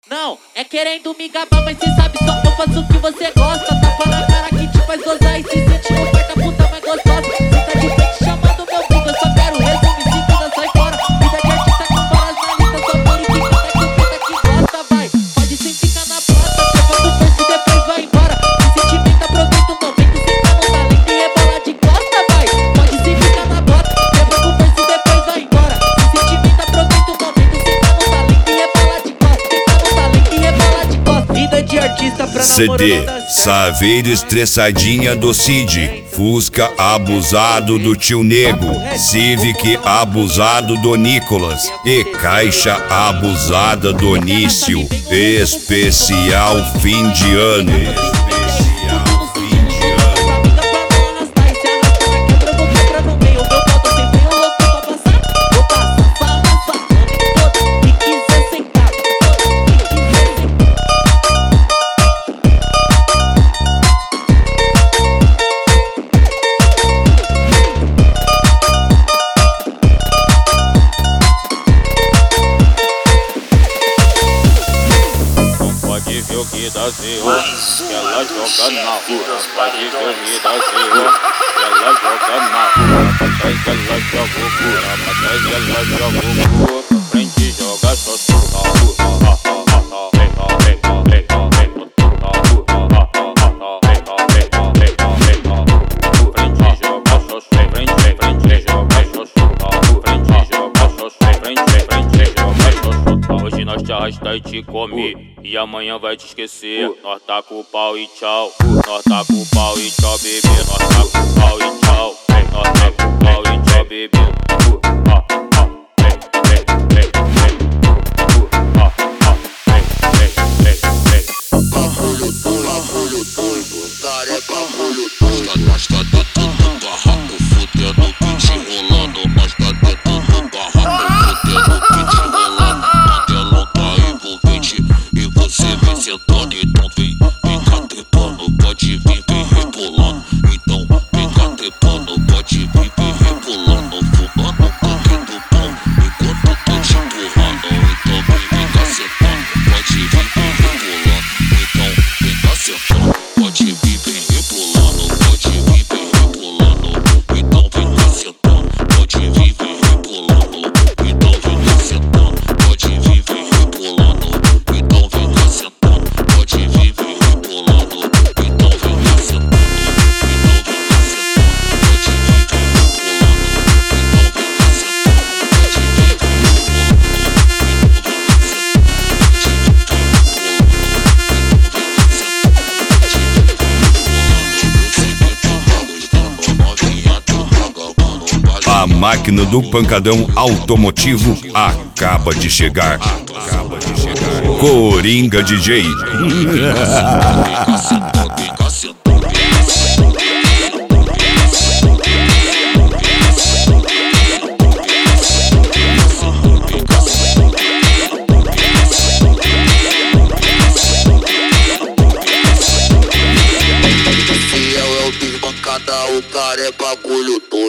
Não, é querendo me gabar, mas cê sabe só eu faço o que você gosta. Tapa na cara que te faz gozar e se sente no pé da puta mais gostosa. Cê tá de frente chamando meu bico, eu só quero resumo e cintura, sai fora. Vida de artista com balas na lista, só por isso que tá que o puta que gosta, vai. Pode sem ficar na praça, leva no verso e depois vai embora. Se sentimento aproveita o momento, senta no talento e rebola de costa, vai. Pode sem ficar na bota, leva no verso e depois vai embora. Se sentimento aproveita o momento, senta no talento e rebola de costa. Senta no talento e rebola de costa. Vida de artista pra CD, Saveiro estressadinha do Cid, Fusca abusado do tio Nego, Civic abusado do Nicolas e Caixa abusada do Nício. Especial fim de ano. Pode ver o que dá zero, que ela joga na rua. Pode ver o que dá zero, que ela joga na rua. Pra trás ela joga o cura, pra trás ela joga o cura. Pra frente joga só surra. Hoje nós te arrasta e te come, e amanhã vai te esquecer. Nós tá com o pau e tchau. Nós tá com o pau e tchau, bebê. Nós tá com o pau e tchau. Nós tá com o pau e tchau, bebê. Nós tá dentro do barraco, fudendo beat rolando. Nós tá dentro do barraco, fudendo beat rolando. Mandelão tá envolvente e você vem sentando. Então vem cá trepando, pode vir, vem rebolando. Então vem cá trepando, pode vir, vem rebolando. Fumando coque do pão enquanto tô te empurrando. Então vem cá sentando, pode vir, vem rebolando. Então vem cá sentando, pode vir, vem rebolando. Pode vir, vem rebolando. Então vem cá sentando, pode vir, vem rebolando. Então vem cá sentando, pode vir, vem rebolando. Então vem cá sentando, pode vir, vem rebolando. Então vem cá sentando, então vem cá sentando, pode vir, vem rebolando. Então vem cá sentando, pode vir, vem A máquina do pancadão automotivo acaba de chegar. Coringa DJ. Fiel é o desbancada, o cara é bagulho todo.